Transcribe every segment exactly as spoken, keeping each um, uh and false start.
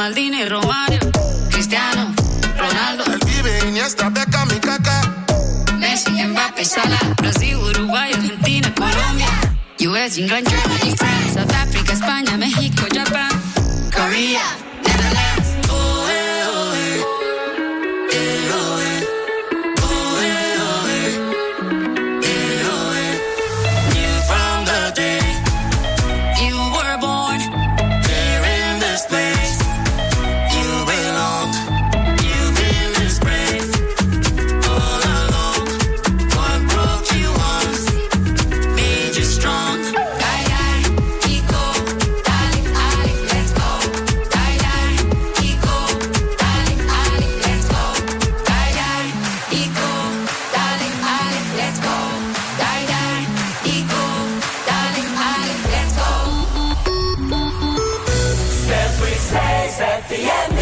Maldini, Romario, Cristiano, Ronaldo, El Pibe, Iniesta, Beckham y Kaká, Messi, Mbappé, Salah, Brasil, Uruguay, Argentina, Colombia, U S, England, Germany, France, South Africa, España, México, Japan, Korea, Netherlands. Oh, eh, oh, eh. Eh, oh, eh. Oh, eh, oh, eh. Eh, oh, eh. Knew from the day you were born, here in this place you belong. You've been disgraced all along. What broke you once made you strong. Die, die, Kiko, darling, Ali, let's go. Die, die, Kiko, darling, Ali, let's go. Die, die, Kiko, darling, Ali, let's go. Die, die, Kiko, darling, Ali, let's go. cento e seis F M.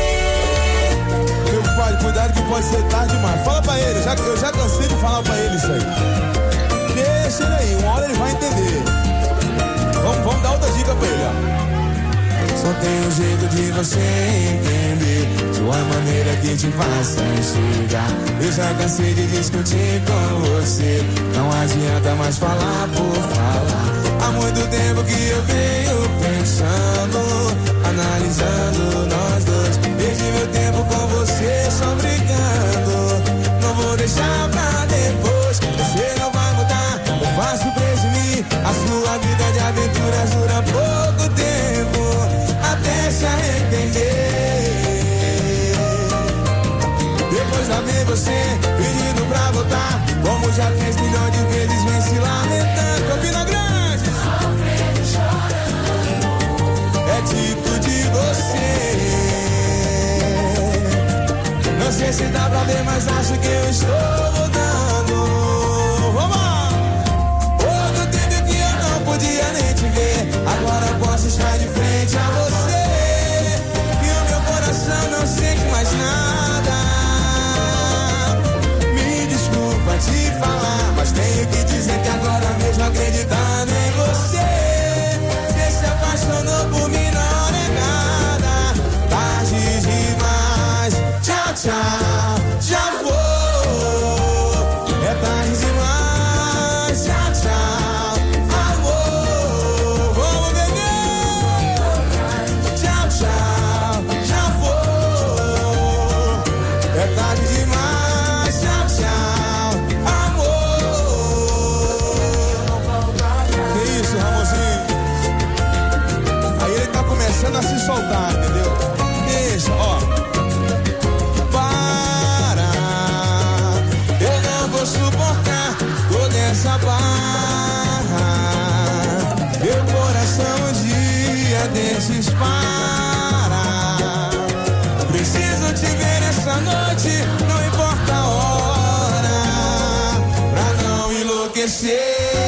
Meu pai, cuidado que pode ser tarde demais. Fala pra ele, eu já, eu já cansei de falar pra ele isso aí. Deixa ele aí, uma hora ele vai entender. Vamos, vamos dar outra dica pra ele, ó. Só tem um jeito de você entender, sua maneira que te faça enxergar. Eu já cansei de discutir com você, não adianta mais falar por falar. Há muito tempo que eu venho pensando, analisando nós dois. Perdi meu tempo com você só brincando. Não vou deixar pra depois, você não vai mudar. Eu faço presumir, a sua vida de aventuras dura pouco tempo, até se arrepender. Depois lá vem você pedindo pra voltar, como já fez milhões de vezes, vem se lamentando. Campina Grande é tipo de você. Não sei se dá pra ver, mas acho que eu estou mudando. Vamos lá! Outro tempo que eu não podia nem te ver, agora eu posso estar de frente a você. E o meu coração não sente mais nada. Me desculpa te falar, mas tenho que dizer que agora mesmo acreditando em você, você se apaixonou por mim, não é nada. Tarde demais, tchau, tchau, já vou. É tarde demais, tchau, tchau, amor. Vamos beber. Tchau, tchau, já vou. É tarde demais, tchau, tchau, amor. Que isso, Ramonzinho? Aí ele tá começando a se soltar, entendeu? Deixa, ó. Para, eu não vou suportar toda essa barra. Meu coração um dia desses para. Preciso te ver essa noite, não importa a hora, pra não enlouquecer.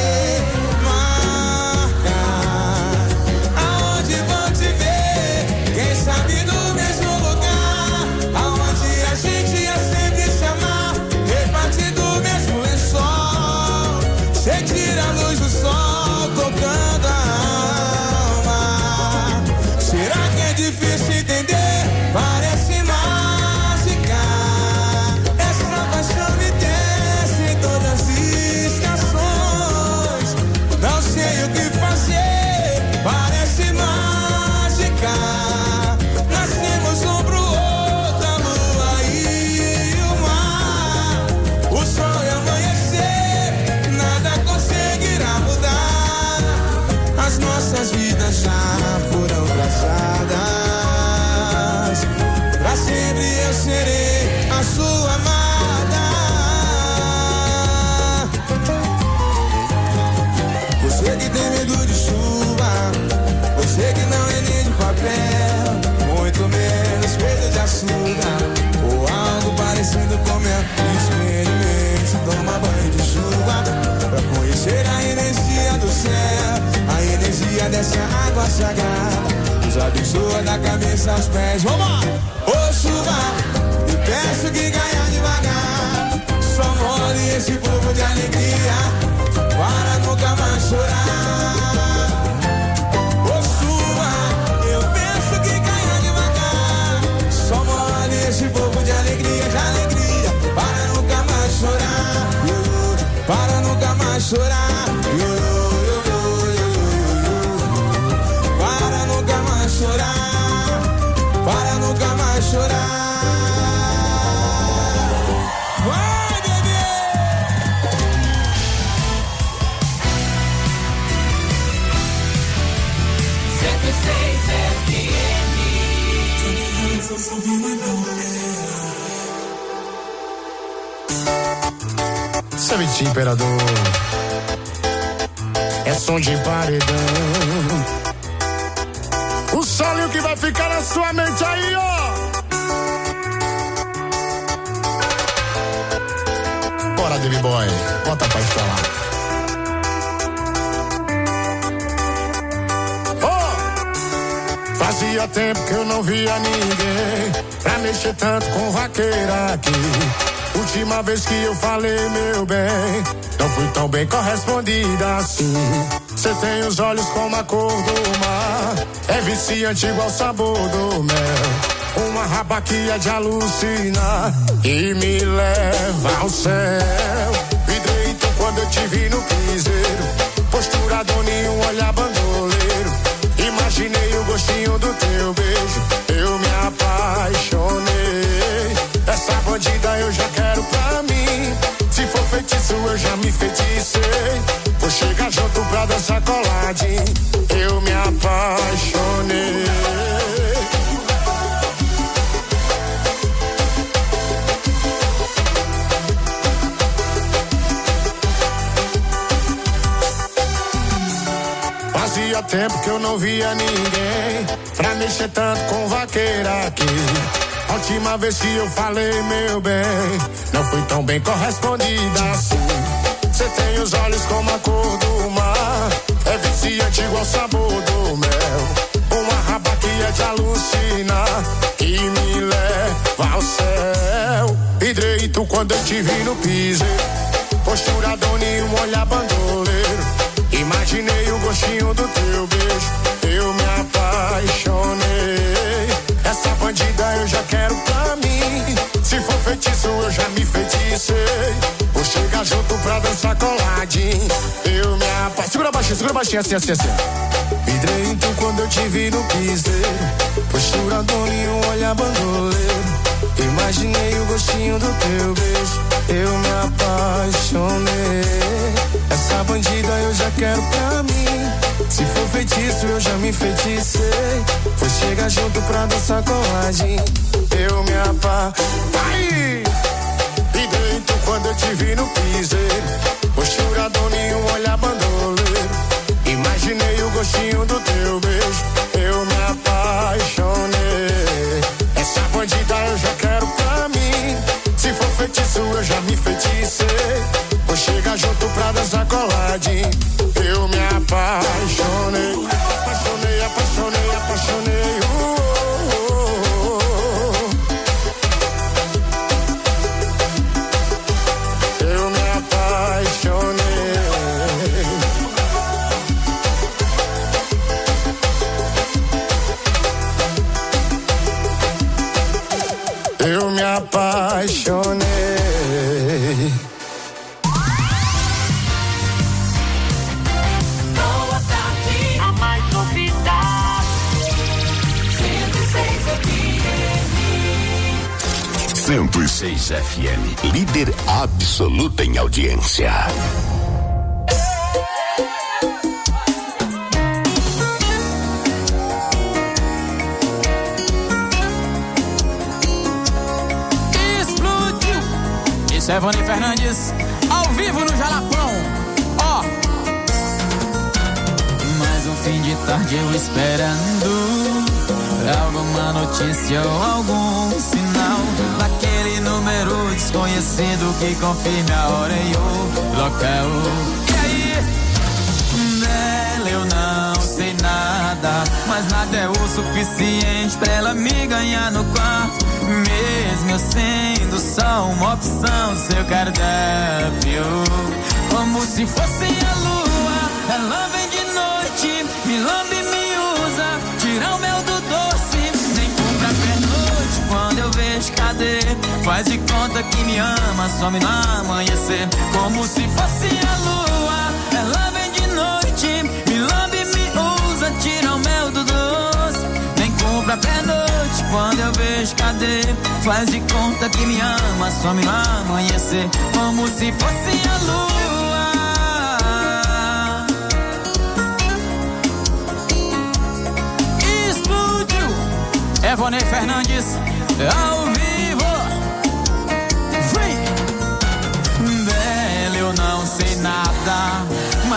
Marca aonde vou te ver, quem sabe no mesmo lugar, aonde a gente ia sempre se amar, repartindo o mesmo lençol, sentir a luz do sol tocando a alma. Será que é difícil entender? Parece mágica, essa paixão me desce em todas as estações. Não sei o que fazer, parece mágica. Nascemos um pro outro, a lua e o mar. O sol e amanhecer, nada conseguirá mudar. As nossas vidas já foram traçadas, pra sempre eu serei a sua amada. Você que tem medo de chuva, você que não é nem de papel, muito menos medo de açúcar, ou algo parecido com mel. Experimente tomar banho de chuva, pra conhecer a energia do céu, a energia dessa água sagrada, nos abençoa da cabeça aos pés. Vamos lá! Ô chuva, te peço que caia devagar, só molhe esse povo de alegria, para nunca mais chorar. Ô chuva, eu peço que caia devagar, Essa é Vitinho Imperador. É som de paredão. O solinho que vai ficar na sua mente aí, ó. Bora, David Boy, bota pra instalar. Oh! Fazia tempo que eu não via ninguém pra mexer tanto com vaqueira aqui. Última vez que eu falei, meu bem, não fui tão bem correspondida assim. Cê tem os olhos como a cor do mar, é viciante igual o sabor do mel. Uma raba que é de alucinar e me leva ao céu. Vidreito quando eu te vi no piseiro, postura doninho, um olhar bandoleiro. Imaginei o gostinho do teu beijo, eu me apaixonei. Essa bandida eu já quero pra mim. Se for feitiço eu já me feticei. Vou chegar junto pra dançar coladinho. Eu me apaixonei. Fazia tempo que eu não via ninguém pra mexer tanto com vaqueira aqui. A última vez que eu falei, meu bem, não fui tão bem correspondida assim. Cê tem os olhos como a cor do mar, é viciante igual o sabor do mel. Uma raba que é de alucinar e me leva ao céu. Vidreito quando eu te vi no piseiro, postura doninho, um olhar bandoleiro. Imaginei o gostinho do teu beijo, eu me apaixonei. Essa bandida eu já quero pra mim. Se for feitiço eu já me feticei. Vou chegar junto pra dançar coladinho. Eu me apaixonei. Segura baixinho, segura baixinho, assim, assim, assim. Vidreito quando eu te vi no piseiro, postura doninho, um olhar bandoleiro. Imaginei o gostinho do teu beijo, eu me apaixonei. Essa bandida eu já quero pra mim. Se for feitiço eu já me feticei. Vou chegar junto pra dançar coladinho. Eu me apaixonei. E dentro quando eu te vi no piseiro, postura doninho, um olhar bandoleiro. Imaginei o gostinho do teu beijo, eu me apaixonei. Essa bandida eu já quero pra mim. Se for feitiço eu já me feticei. Vou chegar junto pra dançar coladinho. Eu me apaixonei. Apaixonei, apaixonei, apaixonei. Uh, uh, uh, uh. Eu me apaixonei. Eu me apaixonei. cento e seis F M, líder absoluta em audiência. Explodiu! Isso é Vani Fernandes, ao vivo no Jalapão. Ó! Oh. Mais um fim de tarde eu esperando alguma notícia ou algum sinal daquele número desconhecido que confirme a hora e o local. E aí? Dela eu não sei nada, mas nada é o suficiente pra ela me ganhar no quarto. Mesmo eu sendo só uma opção, seu cardápio, como se fosse a lua. Ela vem de noite, me lambe, me usa, tira o mel do doce, nem compra pernoite. Quando eu vejo, cadê? Faz de conta que me ama, some no amanhecer, como se fosse a lua. Ela vem de noite, me lambe, me usa, tira o mel do doce, nem compra pernoite. Quando eu vejo, cadê? Faz de conta que me ama, some no amanhecer, como se fosse a lua. É Vonei Fernandes, ao vivo. Vem! Dela eu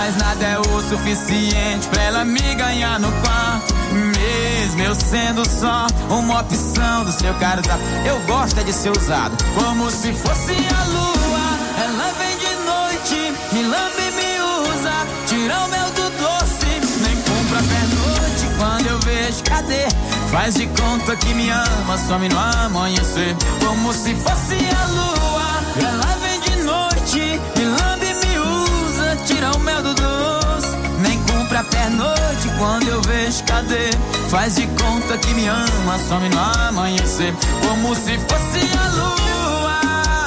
Mas nada é o suficiente pra ela me ganhar no quarto. Mesmo eu sendo só uma opção do seu cardápio, eu gosto é de ser usado como se fosse a lua. Ela vem de noite, me lambe e me usa, tira o mel do doce, nem compra pernoite. Quando eu vejo, cadê? Faz de conta que me ama, some no amanhecer, como se fosse a lua. Ela vem de noite, me lambe e me usa, tira o mel do doce, nem cumpre a pernoite. Quando eu vejo, cadê? Faz de conta que me ama, some no amanhecer, como se fosse a lua.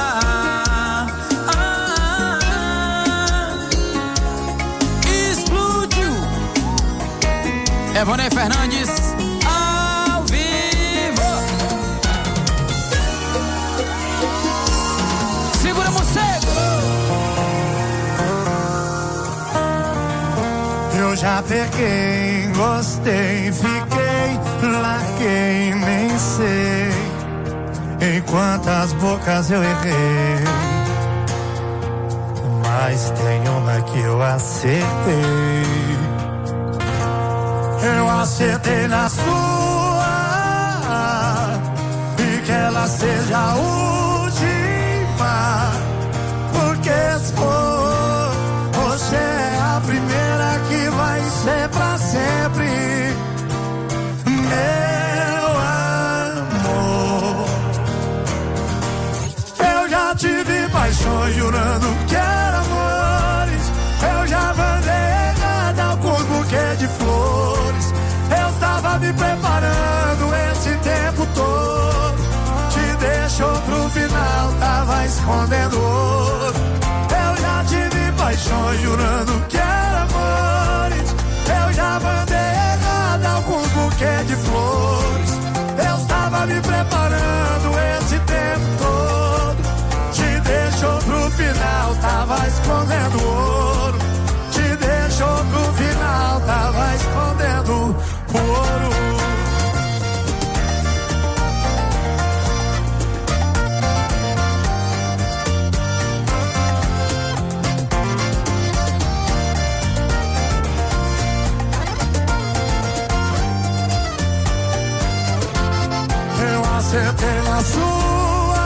Ah, explodiu. Evonei Fernandes ao vivo. Segura, morcego. Eu já peguei, gostei, fiquei, larguei, nem sei em quantas bocas eu errei, mas tem uma que eu acertei. Eu acertei na sua, e que ela seja a última, porque se for, você é a primeira que vai ser pra sempre, meu amor. Eu já tive paixões jurando que era amores, eu já mandei errada alguns buquês de flores, eu estava me preparando esse tempo todo, te deixou pro final, tava escondendo ouro. Eu já tive paixões jurando que era amores, eu já mandei errado alguns buquês de flores, eu estava me preparando esse tempo todo, te deixou pro final, tava escondendo ouro, te deixou pro final, tava escondendo ouro. Acertei na sua,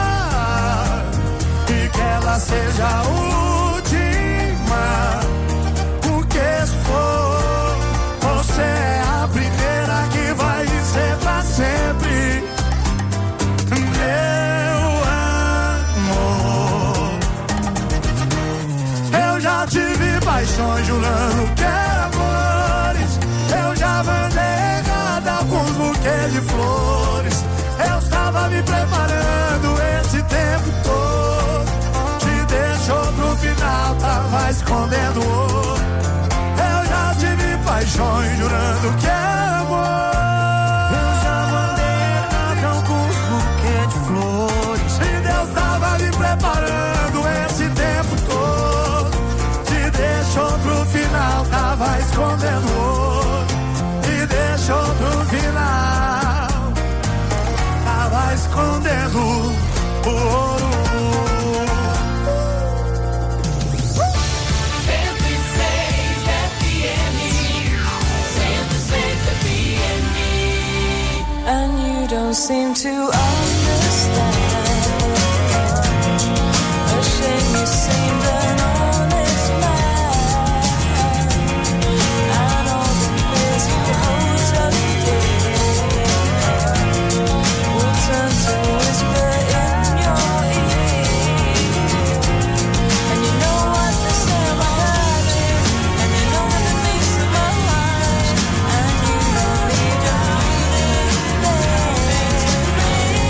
e que ela seja a última, porque se for, você é a primeira que vai ser pra sempre, meu amor. Eu já tive paixões jurando que era amores, eu já mandei errado alguns buquês de flores, eu estava me preparando esse tempo todo, te deixou pro final, tava escondendo ouro. Eu já tive paixões jurando que era amor, eu já mandei errado alguns buquês de flores, e Deus tava me preparando esse tempo todo, te deixou pro final, tava escondendo ouro, e deixou pro final, tava escondendo o ouro. cento e seis F M, cento e seis F M. And you don't seem to understand. A shame you seemed an honest man, and all the fears you hold so dear turn to whisper in your ear. And you know what they say about you, and you know what it means to my life, and you know you don't feel it.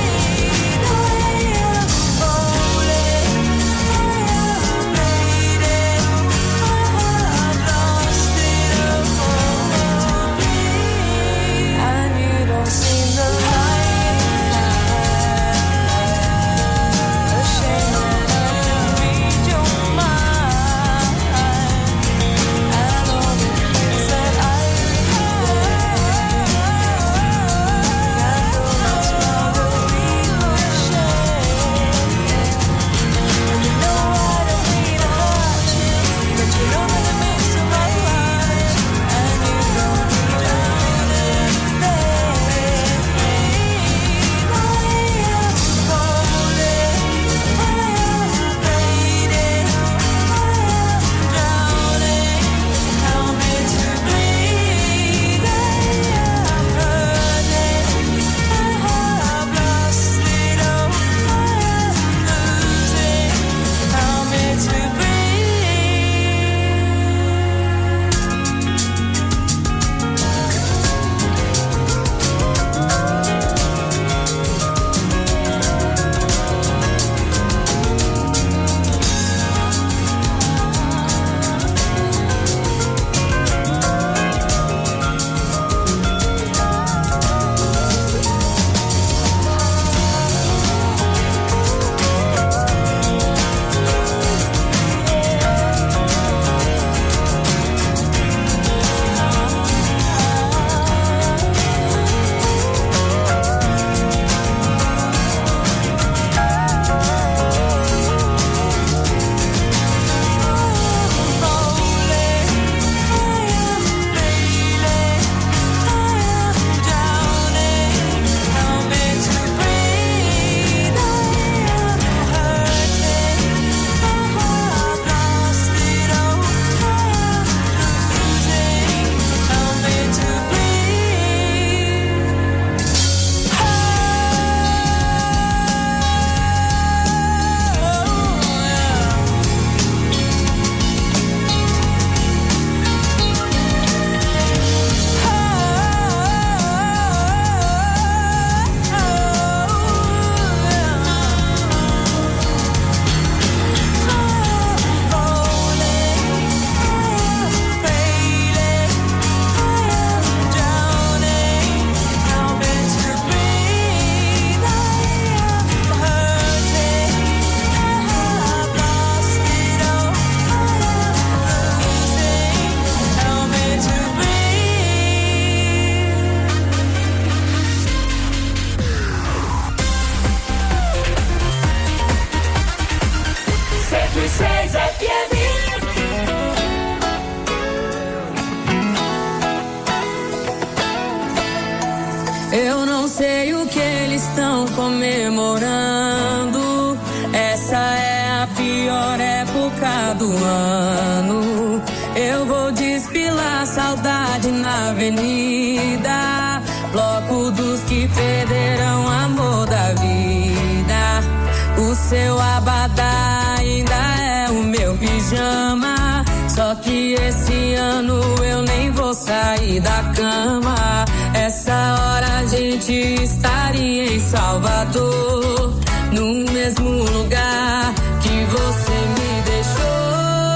comemorando. Essa é a pior época do ano. Eu vou desfilar saudade na avenida. Bloco dos que perderam o amor da vida. O seu abadá ainda é o meu pijama. Só que esse ano eu nem vou sair da cama. Essa hora a gente estaria em Salvador, no mesmo lugar que você me deixou.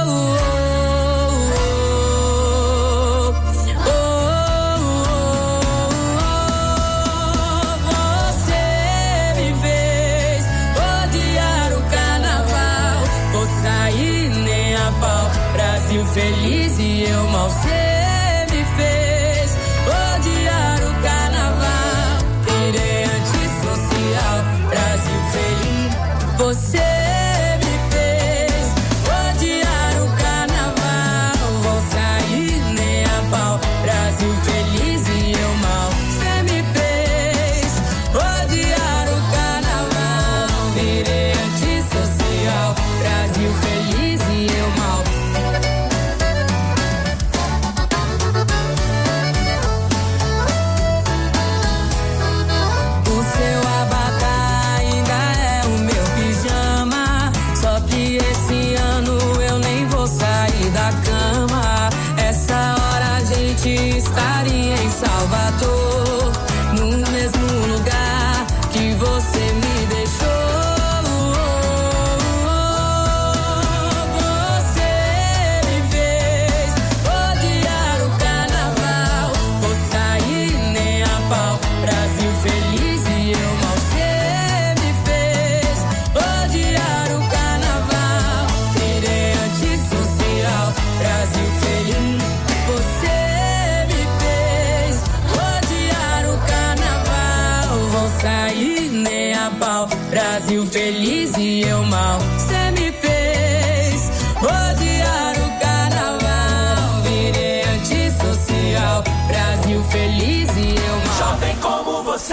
Brasil feliz e eu mal cê me fez odiar o carnaval. Virei antissocial, Brasil feliz. Você me fez odiar o carnaval. Vou sair nem a pau. Brasil feliz e eu mal cê me fez odiar o carnaval. Virei antissocial, Brasil feliz e eu mal. Estaria em Salvador, no mesmo lugar que você me deixou. Você me fez odiar o carnaval. Vou sair nem a pau. Brasil feliz e eu mal cê me fez odiar o carnaval. Virei antissocial, Brasil feliz. Você sair nem a pau. Brasil feliz e eu mal cê me fez odiar o carnaval. Virei antissocial, Brasil feliz e eu mal. Jovem como você,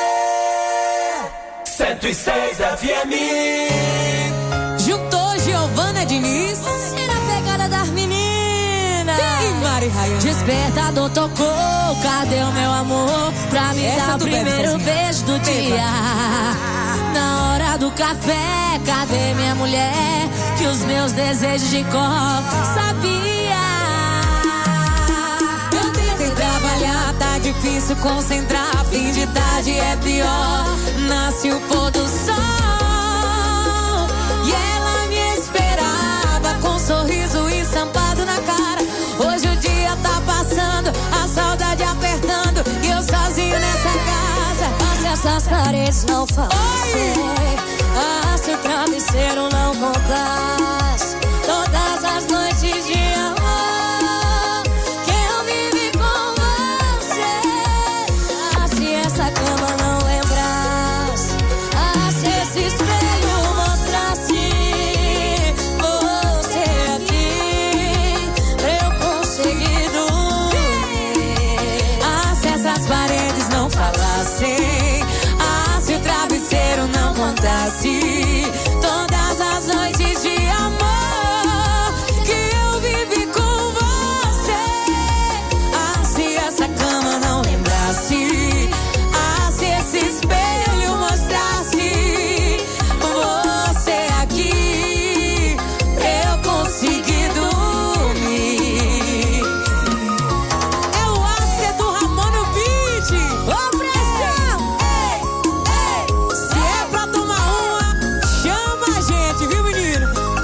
cento e seis F M. Juntou Giovana Diniz e na pegada das meninas. E Mari Ryan. Despertador tocou, cadê o meu amor? Pra me Essa dar o primeiro beijo do dia. Na hora do café, cadê minha mulher? Que os meus desejos de cor sabia. Eu tentei trabalhar, tá difícil concentrar. Fim de tarde é pior. Nasce o pôr do sol e ela me esperava com um sorriso estampado na cara. Hoje o dia tá passando, a saudade apertando e eu sozinho nessa casa. Mas essas paredes não falassem, ah, se o travesseiro não contasse todas as noites de amor que eu vivi com você. Ah, se essa cama não lembrasse, ah, se esse espelho mostrasse você aqui pra eu conseguir dormir. Ah, se essas paredes não falassem, ah, se o travesseiro não contasse todas as noites de amor que eu vivi com você. Ah, se essa cama não lembrasse, ah, se esse espelho mostrasse você aqui pra eu conseguir dormir. É o ácido do Ramon no beat. Ô pressão! Ei, ei, se é pra tomar uma, chama a gente, viu menino?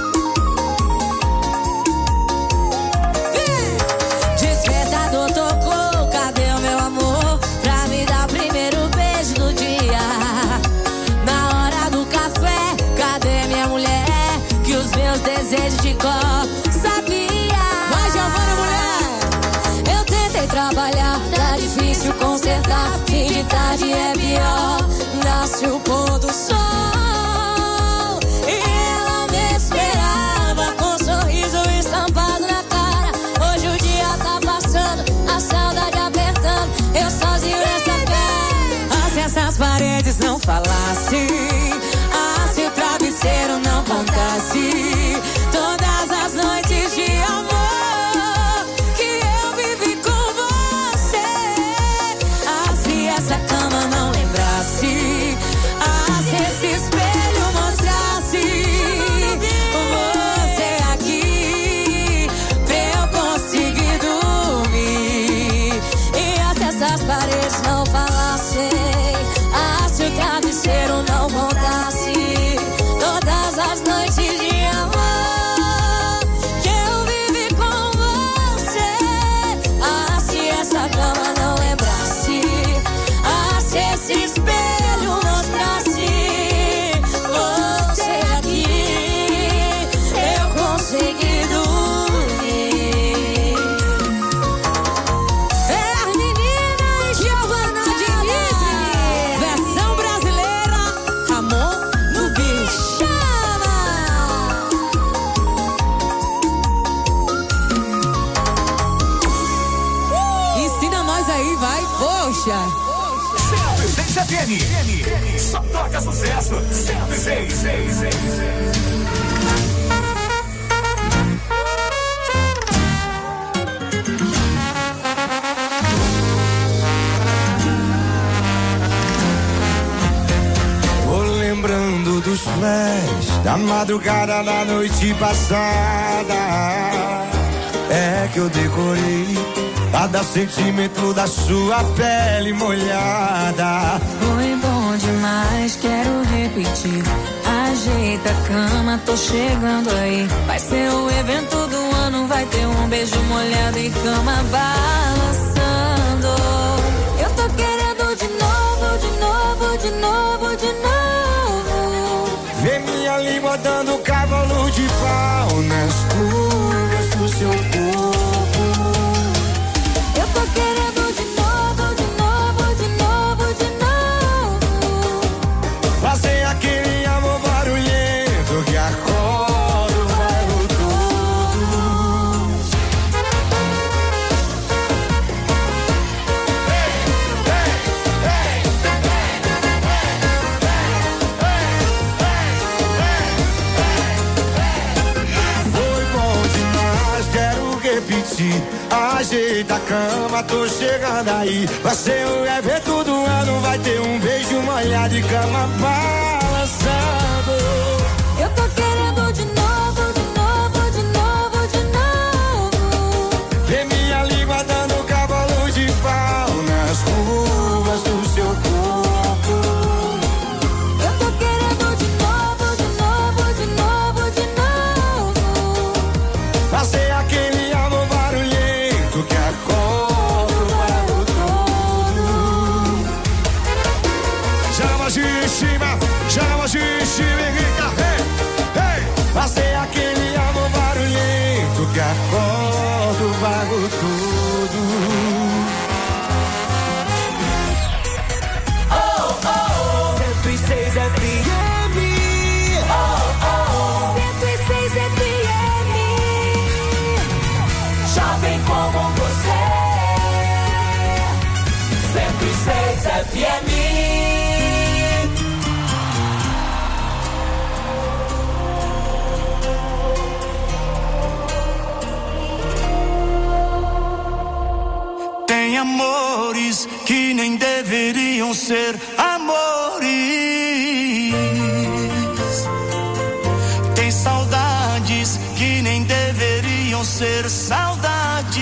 Vem! Despertador tocou, cadê o meu amor? Pra me dar o primeiro beijo do dia. Na hora do café, cadê minha mulher? Que os meus desejos de cor sabia. Vai, Giovana, mulher! Eu tentei trabalhar, tá difícil consertar. Fim de tarde é pior. Nasce o pôr do sol e ela me esperava com um sorriso estampado na cara. Hoje o dia tá passando, a saudade apertando, eu sozinho nessa casa. Ah, se essas paredes não falassem, F M. Só toca sucesso. cento e seis, seis, seis, seis. Vou lembrando dos flash da madrugada da noite passada. É que eu decorei cada sentimento da sua pele molhada. Foi bom demais, quero repetir. Ajeita a cama, tô chegando aí. Vai ser o evento do ano, vai ter um beijo molhado e cama balançando. Eu tô querendo de novo, de novo, de novo, de novo. Vê minha língua dando cavalo de pau nas curvas do seu corpo. Eu tô querendo de novo, de novo, de novo, de novo. Fazer aquele amor barulhento que acorda o bairro todo. Foi bom demais, quero repetir. Ajeita a cama, tô chegando aí. Vai ser o evento do ano, vai ter um beijo molhado e cama balançando. Eu tô querendo de novo, de novo, de novo, de novo. Vê minha língua dando cavalo de pau nas curvas do seu corpo. Eu tô querendo de novo, de novo, de novo, de novo. Fazer aquele amor barulhento que acorda o bairro todo. Chama de cima, chama de cima e grita, hey, hey. Fazer aquele amor barulhento que acorda o bairro todo. Oh, oh, cento e seis F M. Oh, oh, cento e seis F M. já vem como você. cento e seis F M. Tem amores que nem deveriam ser amores. Tem saudades que nem deveriam ser saudades.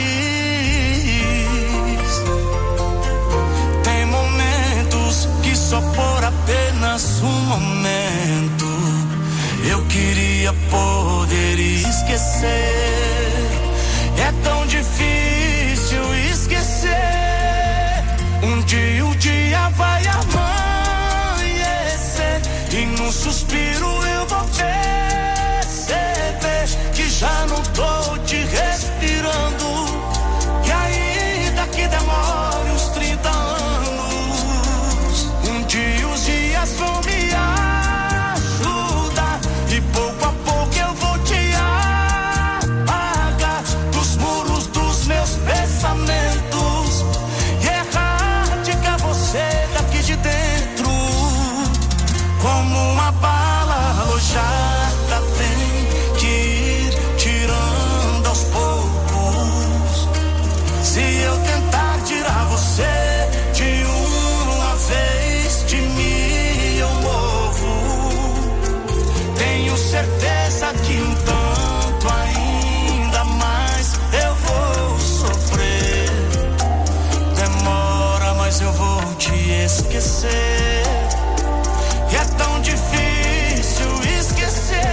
Tem momentos que só por apenas um momento eu queria poder esquecer. É tão difícil esquecer. Um dia o dia vai amanhecer e num suspiro eu vou perceber que já não tô te respirando. E ainda que demore uns trinta anos, um dia os dias vão me ajudar e pouco a pouco eu vou te apagar dos muros dos meus pensamentos e erradicar você daqui de dentro. Como uma bala alojada tem que ir tirando aos poucos. Se eu tentar tirar você de uma vez, de mim eu morro. Tenho certeza que um tanto ainda mais eu vou sofrer. Demora, mas eu vou te esquecer. E é tão difícil esquecer.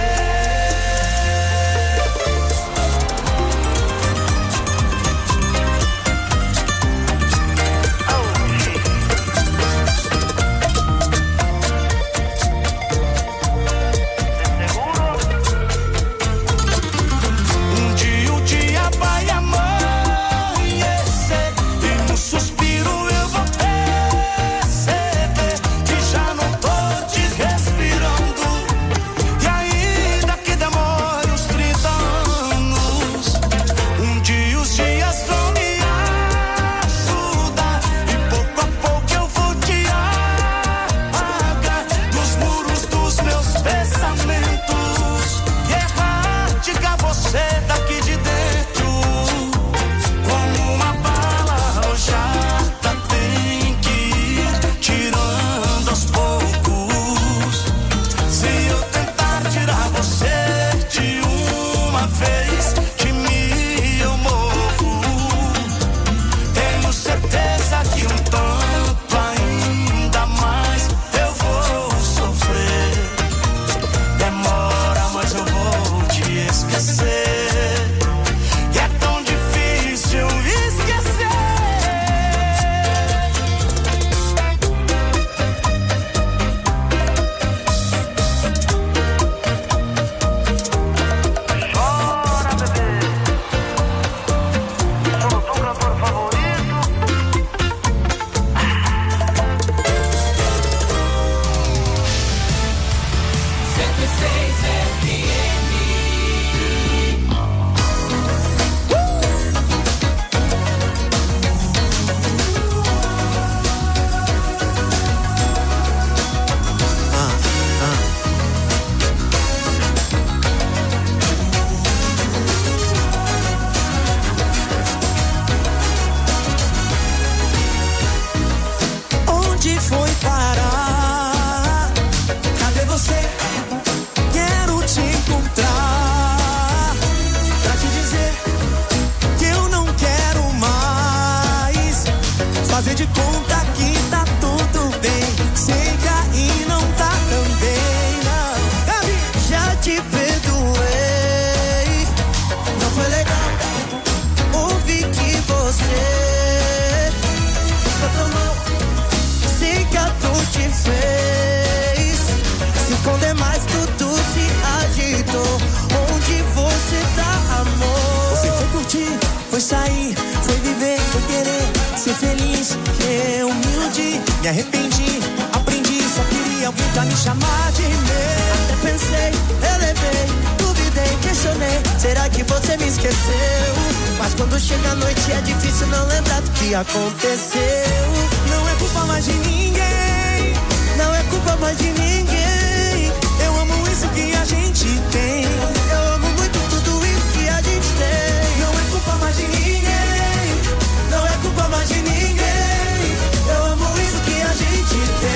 Me arrependi, aprendi, só queria alguém pra me chamar de meu. Até pensei, relevei, duvidei, questionei. Será que você me esqueceu? Mas quando chega a noite é difícil não lembrar do que aconteceu. Não é culpa mais de ninguém, não é culpa mais de ninguém. Eu amo isso que a gente tem. Eu amo muito tudo isso que a gente tem. Não é culpa mais de ninguém, não é culpa mais de ninguém. Eu amo isso que a gente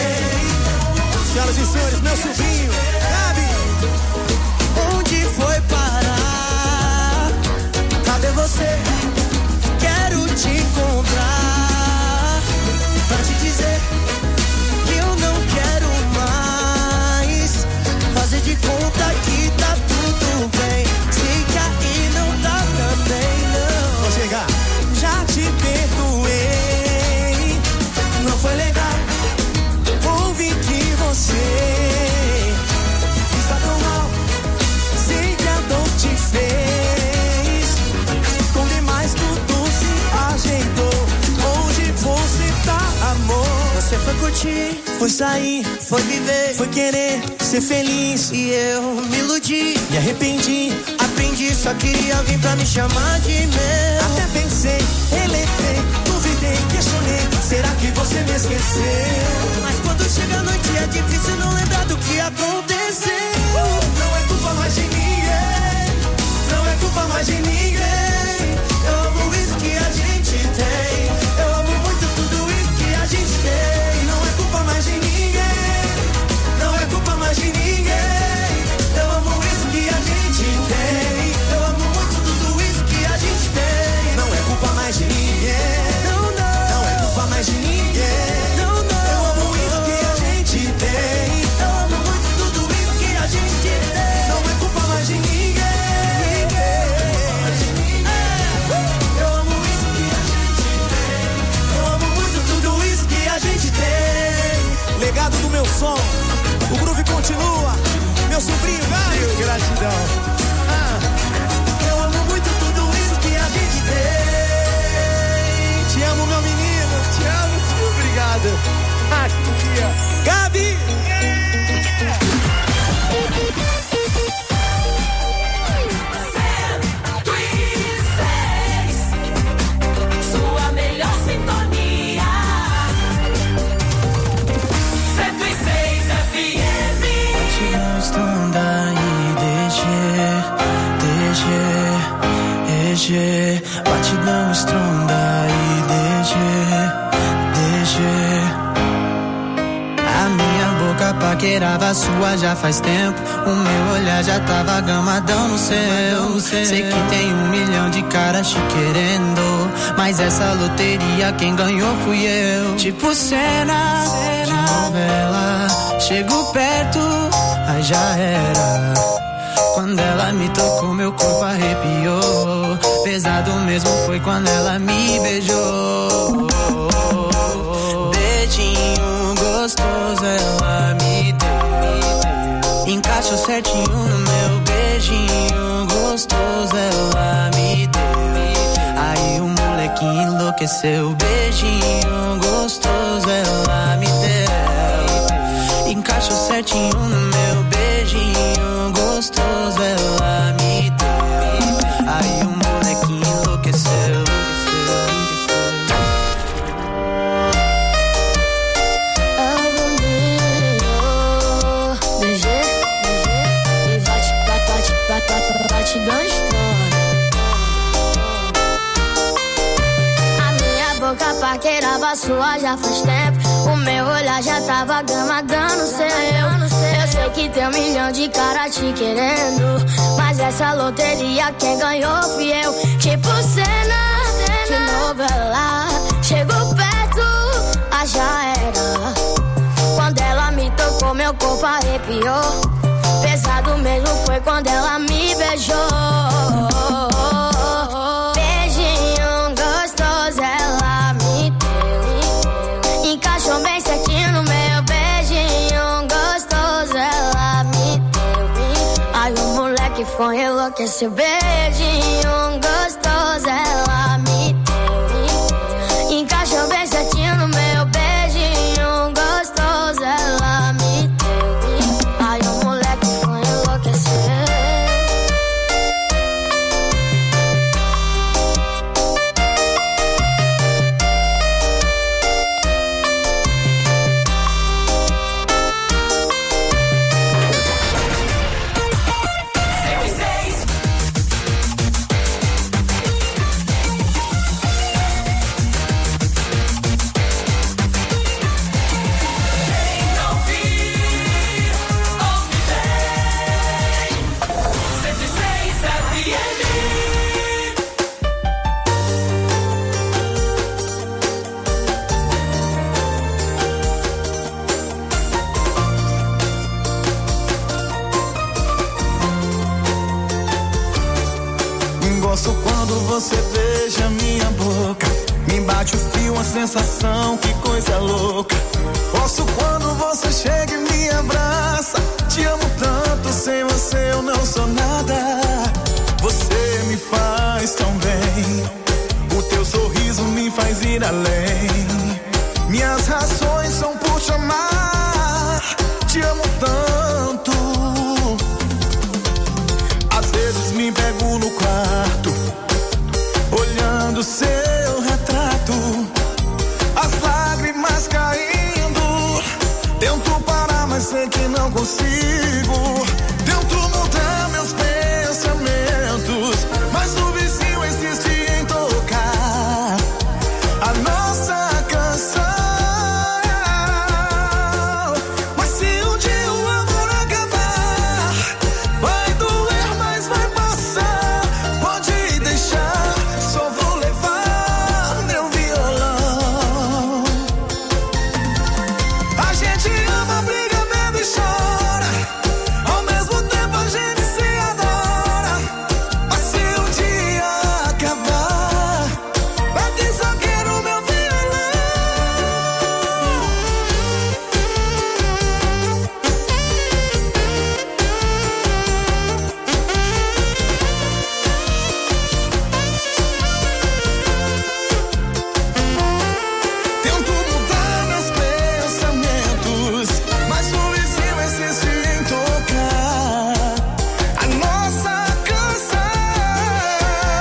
tem. Senhoras e senhores, meu sobrinho, Gabi. Onde foi parar? Cadê você? Quero te encontrar pra te dizer que eu não quero mais fazer de conta que tá tudo bem. Se que aí não tá também, não. Vou chegar. Já te perdoei, não foi legal. Ouvi que você está tão mal. Sei que a dor te fez esconder mais, tudo se ajeitou. Onde você tá, amor? Você foi curtir, foi sair, foi viver, foi querer ser feliz. E eu me iludi, me arrependi, aprendi, só queria alguém pra me chamar de meu. Até pensei, relevei, duvidei, questionei. Será que você me esqueceu? Mas quando chega a noite é difícil não lembrar do que aconteceu. Não é culpa mais de ninguém, não é culpa mais de ninguém. Eu amo isso que a gente tem. Eu amo muito tudo isso que a gente tem. Não é culpa mais de ninguém, não é culpa mais de ninguém. Eu amo isso que a gente tem. Eu amo muito tudo isso que a gente tem. Não é culpa mais de ninguém, não, não. Não é culpa mais de ninguém, não, não. Eu amo isso que a gente tem. Eu amo muito tudo isso que a gente tem. Não é culpa mais de ninguém. Eu amo isso que a gente tem. Eu amo muito tudo isso que a gente tem. Legado do meu som, o groove continua. Meu sobrinho, Gabi. Gratidão. Ah, eu amo muito tudo isso que a gente tem. Te amo, meu menino. Te amo, tio. Obrigado. Ah, que dia. Gabi. Sua melhor sintonia. cento e seis F M. Batidão estronda e descer, descer, descer. Batidão estronda e descer, descer. A minha boca paquerava a sua já faz tempo. O meu olhar já tava gamadão no seu. Sei que tem um milhão de caras te querendo, mas essa loteria quem ganhou fui eu. Tipo cena de novela, chego perto, aí já era. Quando ela me tocou, meu corpo arrepiou. Pesado mesmo foi quando ela me beijou. Beijinho gostoso ela me deu. Encaixou certinho no meu beijinho gostoso ela me deu. Aí o molequinho enlouqueceu. Beijinho gostoso ela me deu. Encaixou certinho no meu beijinho gostoso ela me deu. Aí o molequinho enlouqueceu. Batidão estronda. A minha boca paquerava a sua já faz tempo. O meu olhar já tava gamadando o seu. Eu sei que tem um milhão de caras te querendo, mas essa loteria quem ganhou fui eu. Tipo cena de novela, chegou perto, ah, já era. Quando ela me tocou, meu corpo arrepiou. Pesado mesmo foi quando ela me beijou. Beijinho gostoso ela me deu. Encaixou bem certinho no meu beijinho gostoso ela me deu. Aí o moleque foi enlouquecer. Beijinho gostoso ela me deu. Encaixou bem certinho no meu beijinho Posso quando você beija minha boca. Me bate o frio, uma sensação, que coisa louca. Posso quando você chega e me abraça. Te amo tanto, sem você eu não sou nada. Você me faz tão bem. O teu sorriso me faz ir além. Minhas razões são por te amar. Te amo tanto. Às vezes me pego no quarto, olhando seu retrato, as lágrimas caindo. Tento parar, mas sei que não consigo. Tento mudar meus pensamentos, mas o vizinho insiste em tocar a nossa canção. Mas se um dia o amor acabar, vai doer, mas vai passar. Pode deixar, só vou levar meu violão. A gente ama, briga, bebe e chora. Ao mesmo tempo a gente se adora. Mas se um dia acabar, vai que só quero meu violão. Tento mudar meus pensamentos, mas o vizinho insiste em tocar a nossa canção.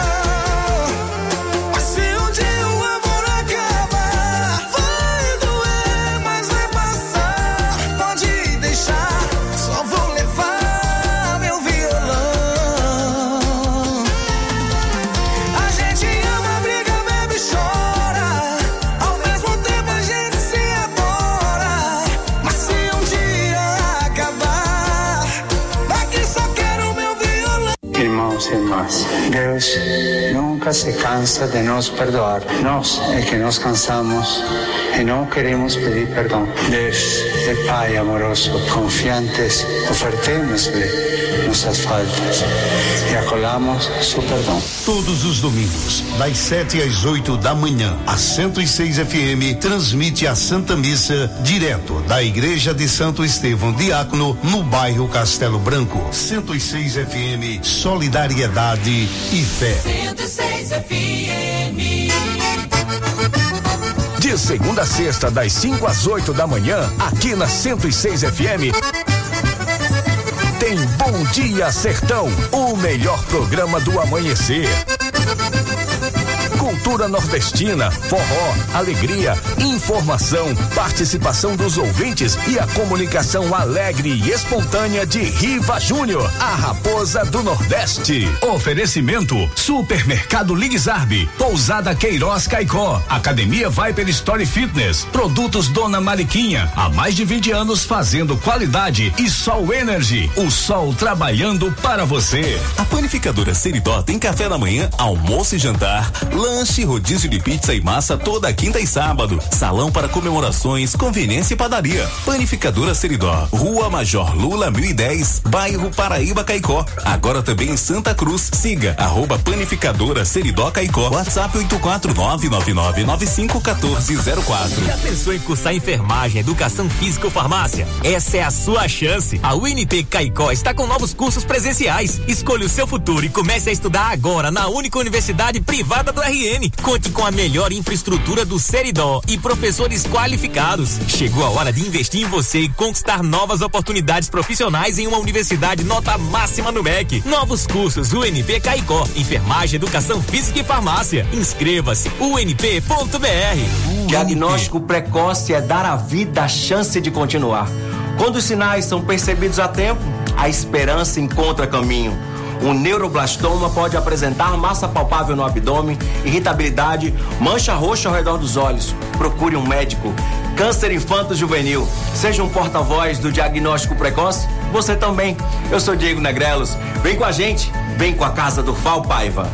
Mas se um dia o amor acabar, vai doer, mas vai passar. Pode deixar, só vou levar meu violão. A gente ama, briga, bebe e chora. Ao mesmo tempo a gente se adora. Mas se um dia acabar, vai que só quero meu violão. Irmãos e irmãs, Deus nunca se cansa de nos perdoar. Nós é que nos cansamos e não queremos pedir perdão. Deus é Pai amoroso, confiantes, ofertemos-lhe nossas faltas e acolhamos seu perdão. Todos os domingos, das sete às oito da manhã, a cento e seis F M transmite a Santa Missa direto da Igreja de Santo Estevão Diácono, no bairro Castelo Branco. cento e seis F M, solidariedade e fé. cento e seis F M. De segunda a sexta, das cinco às oito da manhã, aqui na cento e seis F M. Tem Bom Dia Sertão, o melhor programa do amanhecer. Cultura nordestina, forró, alegria, informação, participação dos ouvintes e a comunicação alegre e espontânea de Riva Júnior, a raposa do Nordeste. Oferecimento: Supermercado Ligzarbe, Pousada Queiroz Caicó, Academia Viper Story Fitness, Produtos Dona Mariquinha, há mais de vinte anos fazendo qualidade, e Sol Energy, o sol trabalhando para você. A Panificadora Seridó tem café da manhã, almoço e jantar, lanche, rodízio de pizza e massa toda quinta e sábado, salão para comemorações, conveniência e padaria. Panificadora Seridó, Rua Major Lula mil e dez, bairro Paraíba Caicó. Agora também em Santa Cruz. Siga arroba Panificadora Seridó Caicó. WhatsApp oito quatro nove nove nove nove cinco um quatro zero quatro. Já pensou em cursar enfermagem, educação física ou farmácia? Essa é a sua chance. A U N P Caicó está com novos cursos presenciais. Escolha o seu futuro e comece a estudar agora na única universidade privada do R N. Conte com a melhor infraestrutura do Seridó e professores qualificados. Chegou a hora de investir em você e conquistar novas oportunidades profissionais em uma universidade nota máxima no M E C. Novos cursos U N P Caicó, enfermagem, educação física e farmácia. Inscreva-se u n p ponto b r. Diagnóstico precoce é dar à vida a chance de continuar. Quando os sinais são percebidos a tempo, a esperança encontra caminho. Um neuroblastoma pode apresentar massa palpável no abdômen, irritabilidade, mancha roxa ao redor dos olhos. Procure um médico. Câncer infanto-juvenil. Seja um porta-voz do diagnóstico precoce. Você também. Eu sou Diego Negrelos. Vem com a gente. Vem com a Casa do Fal Paiva.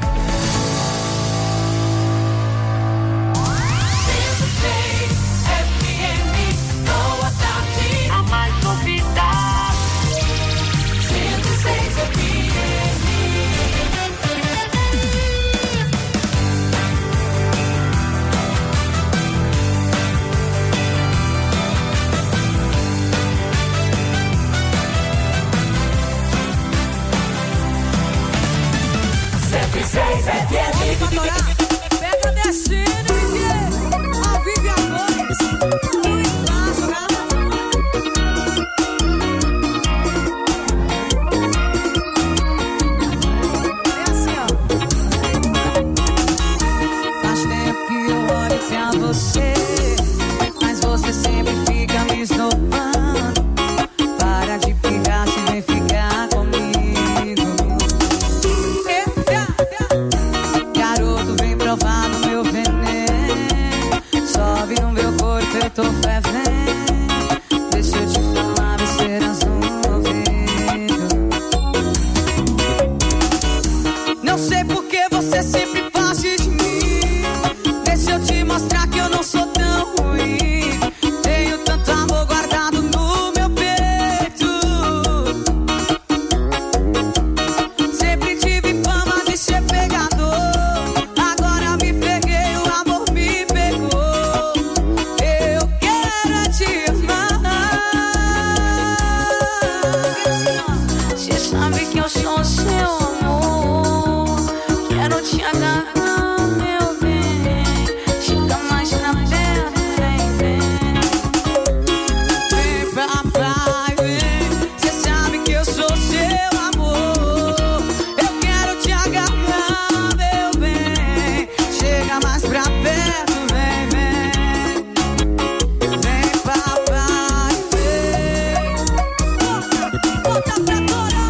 adorar. Pega descendo e que ao vivo e a cores. No espaço, galera. É assim, ó. Faz tempo que eu olho pra você, mas você sempre fica me esnobando. Para de ficar, se vem ficar comigo. Eita. Garoto, vem provar do meu veneno. Sobe no meu corpo, eu tô fervendo. Deixa eu te falar besteiras no ouvido. Não sei por que você sempre foge de mim. Deixa eu te mostrar que eu não sou tão ruim. Tenho tanto amor guardado no meu peito. Sempre tive fama de ser pegador. Agora me peguei, o amor me pegou. Eu quero te amar. Você sabe que eu sou seu amor. Quero te agarrar, meu bem. Chega mais pra perto, vem, vem. Vem, papai, vem. Cê sabe que eu sou seu amor. Eu quero te agarrar, meu bem. Chega mais pra perto, vem, vem. Vem, papai, vem. Bota, bota pra torar.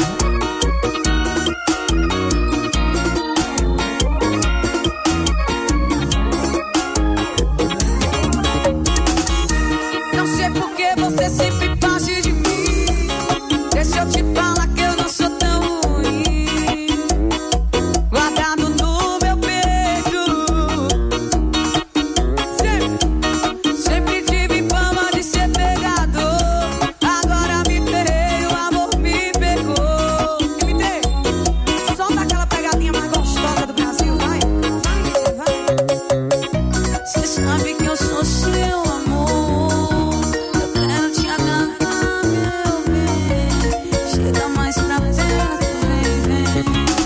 Não sei por que você sempre foge de mim. Deixa eu te falar que eu não sou tão ruim. Guardado no meu peito. Sempre, sempre tive fama de ser pegador. Agora me ferrei, o amor me pegou. M T, solta aquela pegadinha mais gostosa do Brasil, vai. Vai, vai. Você sabe que eu sou seu amor. Eu quero te agarrar, meu bem. Chega mais pra perto, vem, vem.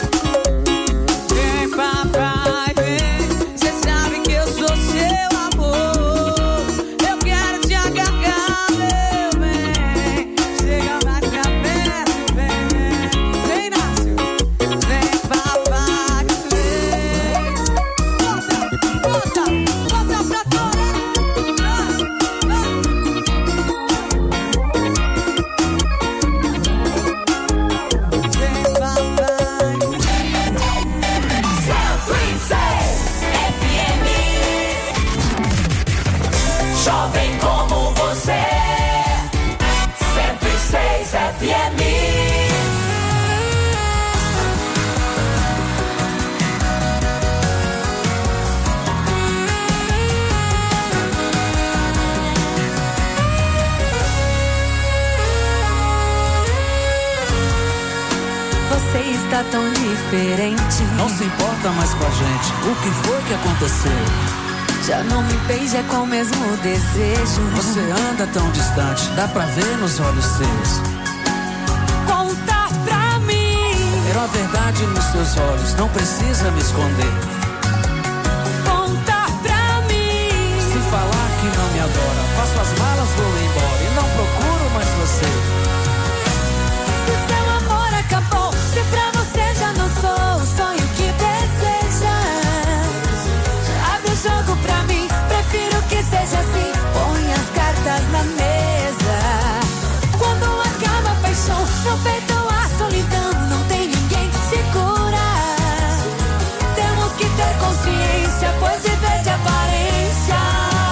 Vem, papai, vem. Cê sabe que eu sou seu amor. Eu quero te agarrar, meu bem. Chega mais pra perto, vem, vem. Vem, Nácio. Vem, papai, vem. Bota, bota, bota pra torar. Vem, papai. cento e seis F M. Jovem como você. cento e seis F M. Você está tão diferente. Não se importa mais com a gente. O que foi que aconteceu? Já não me beija com o mesmo desejo. Você anda tão distante, dá pra ver nos olhos seus. Conta pra mim. Era a verdade nos seus olhos, não precisa me esconder. Conta pra mim. Se falar que não me adora, faço as malas, vou embora e não procuro mais você. Se seu amor acabou, se pra você já não sou o sonho que deseja, abre o jogo pra mim, prefiro que seja assim. Põe as cartas na mesa. Quando acaba a paixão, no peito a solidão, não tem ninguém que segura. Temos que ter consciência, pois viver de aparências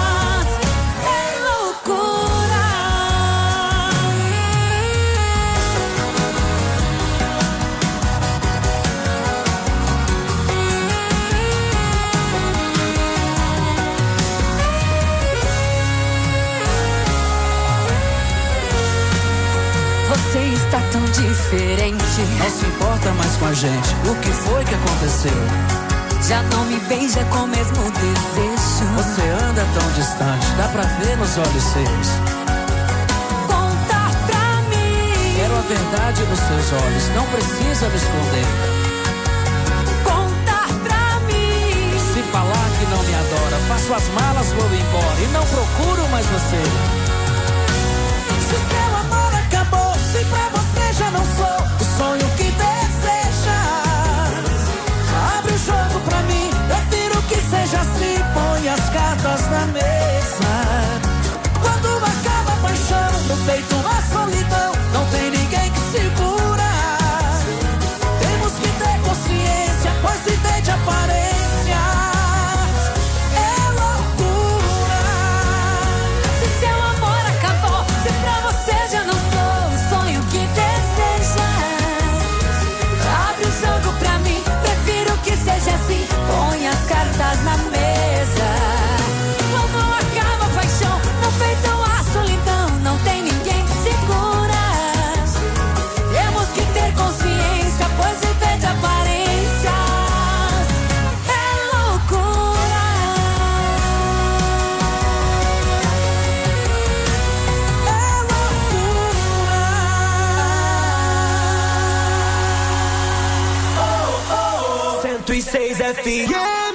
é loucura. Você está tão diferente. Não se importa mais com a gente. O que foi que aconteceu? Já não me beija com o mesmo desejo. Você anda tão distante, dá pra ver nos olhos seus. Conta pra mim. Quero a verdade nos seus olhos, não precisa me esconder. Conta pra mim. faço as malas, vou embora e não procuro mais você. Se seu amor acabou, se pra você já não sou o sonho que deseja, abre o jogo pra mim, prefiro que seja assim, põe as cartas na mesa. Quando acaba a paixão, no peito a solidão, não tem ninguém que segura. Temos que ter consciência, pois viver de aparência é loucura. Se seu amor acabou, se pra você já não sou o sonho que deseja, abre o jogo pra mim, prefiro que seja assim, põe as cartas na mesa. Quando acaba a paixão, no peito a solidão, não tem ninguém que segura. Temos que ter consciência, pois viver de aparências é loucura. cento e seis F M.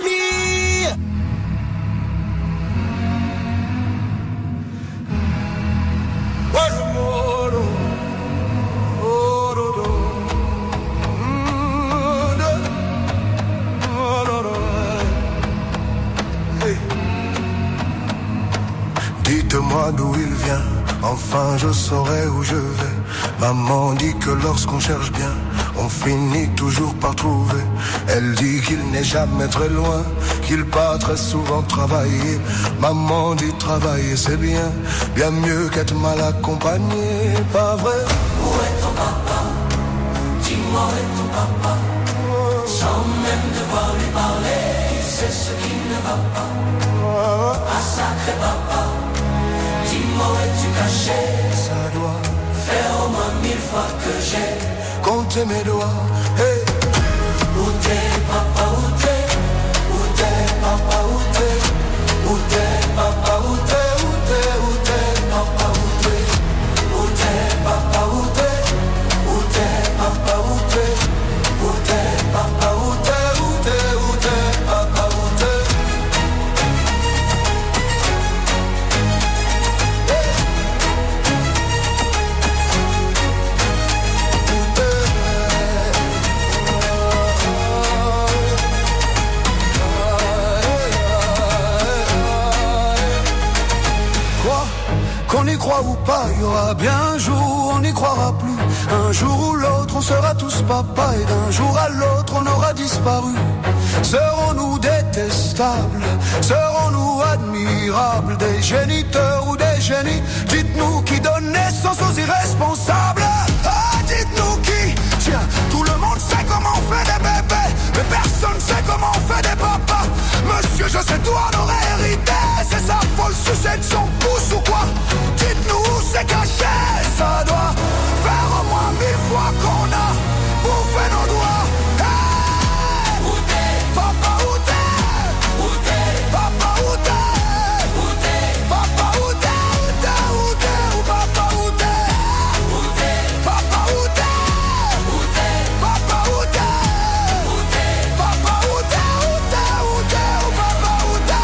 Dites-moi d'où il vient, enfin je saurai où je vais. Maman dit que lorsqu'on cherche bien, on finit toujours par trouver. Elle dit qu'il n'est jamais très loin, qu'il part très souvent travailler. Maman dit travailler c'est bien, bien mieux qu'être mal accompagné, pas vrai? Où est ton papa? Dis-moi où est ton papa? Sans même devoir lui parler, c'est ce qui ne va pas. Ah sacré papa, dis-moi où es-tu caché? Ça doit faire au moins mille fois que j'ai compté mes doigts. Hey. Où t'es papa, où t'es? Où t'es papa, où t'es? Où t'es papa, où t'es? Où t'es, où t'es papa, où t'es? Où t'es papa, où t'es? Où t'es papa, où t'es? Où t'es papa, où t'es? Où t'es, où t'es papa, où t'es? Qu'on y croit ou pas, il y aura bien un jour où on n'y croira plus. Un jour ou l'autre, on sera tous papa, et d'un jour à l'autre, on aura disparu. Serons-nous détestables? Serons-nous admirables? Des géniteurs ou des génies? Dites-nous qui donne naissance aux irresponsables. Ah, dites-nous qui? Tiens, tout le monde sait comment on fait des bébés, mais personne sait comment on fait des papas. Monsieur, je sais tout en aurait hérité. C'est ça, faut le sucer de son pouce ou quoi? Dites-nous où c'est caché. Ça doit faire au moins mille fois qu'on a bouffé nos doigts. Hey! Où t'es? Papa, où t'es? Où t'es? Papa, où t'es? Où t'es? Papa, où t'es? Où t'es? Où t'es? Où papa, où t'es? Où t'es? Papa, où t'es? Où t'es? Papa, où t'es? Où t'es? Papa, où t'es? Où t'es? Où t'es? Où papa, où t'es?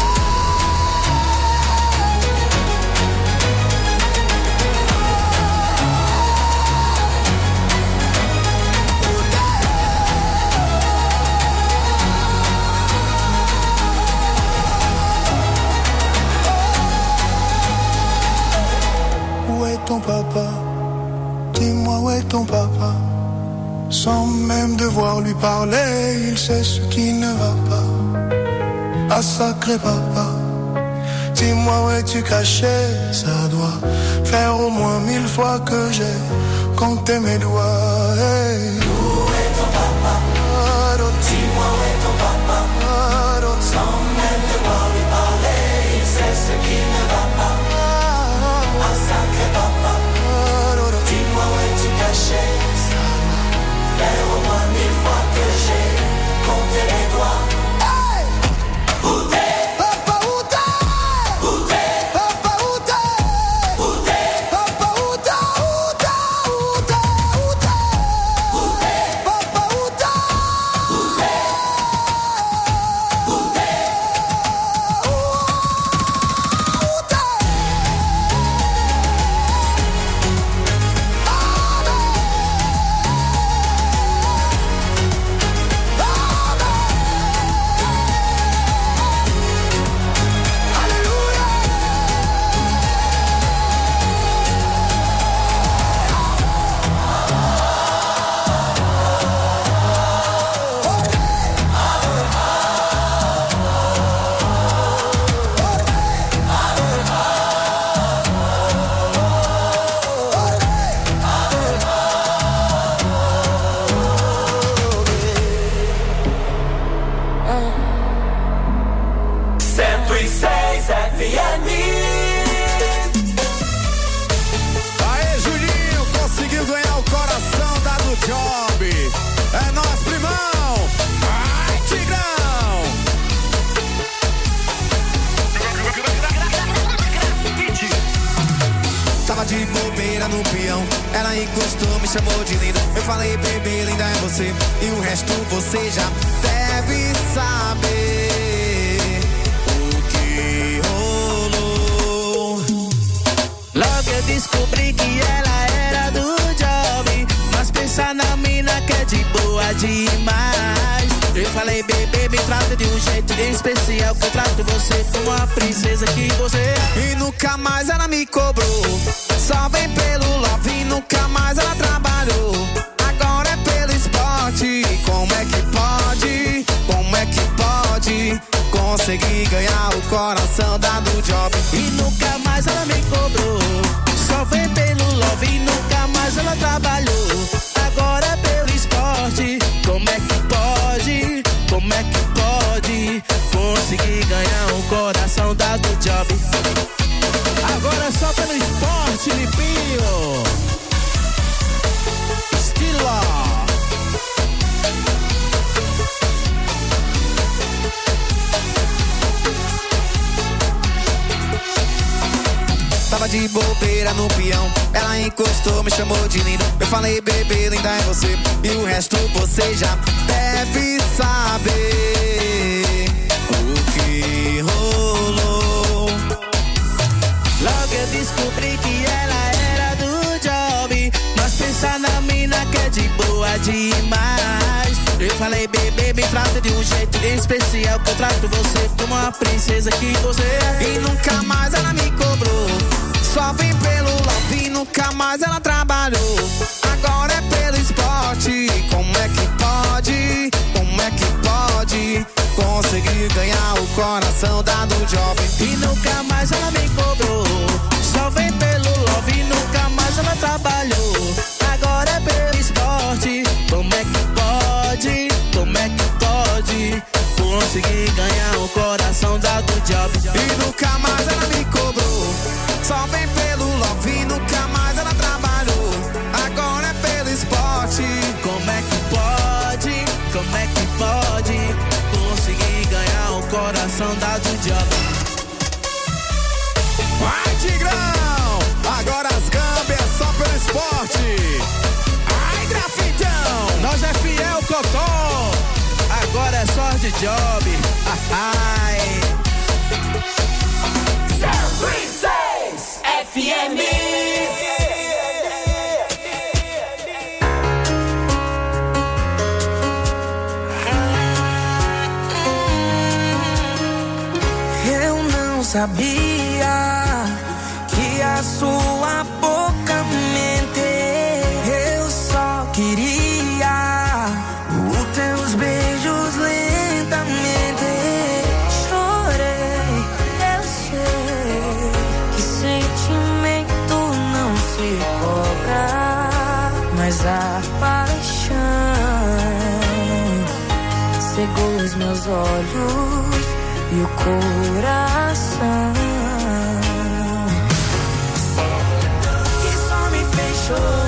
Où est ton papa? Dis-moi où est ton papa? Sans même devoir lui parler, il sait ce qui ne va pas. Ah sacré papa, dis-moi où es-tu caché? Ça doit faire au moins mille fois que j'ai compté mes doigts. Hey. Où est ton papa? Dis-moi où est ton papa? Sans même devoir lui parler, il sait ce qui ne va pas. Ah sacré papa, dis-moi où es-tu caché? Ça doit faire au moins mille fois que j'ai compté mes doigts. Hey! Où t'es? Papa, où t'es? Où t'es? Papa, où t'es? Où t'es? Papa, où t'es? Où t'es? Où t'es? Où t'es? bobeira no peão. Ela encostou, me chamou de linda. Eu falei, bebê, linda é você. E o resto você já deve saber o que rolou. Logo eu descobri que ela era do job, mas pensa na mina que é de boa demais. Eu falei, bebê, me trata de um jeito bem especial, que eu trato você como a princesa que você é. E nunca mais ela me cobrou, só vem pelo love e nunca mais ela trabalhou. Agora é pelo esporte, como é que pode, como é que pode conseguir ganhar o coração da do job. E nunca mais ela me cobrou, só vem pelo love e nunca mais ela trabalhou. Agora é pelo esporte, como é que pode, como é que pode conseguir ganhar o coração da do job. Agora é só pelo esporte, Lipinho. Estilo. Tava de bobeira no peão, ela encostou, me chamou de lindo. Eu falei, bebê, linda é você. E o resto você já deve saber o que rolou. Logo eu descobri que ela era do job, mas pensa na mina que é de boa demais. Eu falei, bebê, me trata de um jeito bem especial, que eu trato você como a princesa que você é. E nunca mais ela me cobrou, só vem pelo love e nunca mais ela trabalhou. Agora é pelo esporte, como é que pode, como é que pode conseguir ganhar o coração da do job. E nunca mais ela me cobrou, só vem pelo love e nunca mais ela trabalhou. Agora é pelo esporte, como é que pode, como é que pode conseguir ganhar o coração da do job. E nunca mais ela me cobrou, só vem pelo love e nunca mais ela trabalhou. Agora é pelo esporte, como é que pode, como é que pode conseguir ganhar o coração da do job. Vai, Tigrão! Agora as gambas é só pelo esporte. Ai, grafitão! Nós é fiel, Cotó. Agora é só de job. Ai. zero três seis F M. Eu não sabia que a sua boca mente. Eu só queria os teus beijos lentamente. Chorei, eu sei que sentimento não se cobra, mas a paixão cegou os meus olhos e o coração que só me fez chorar.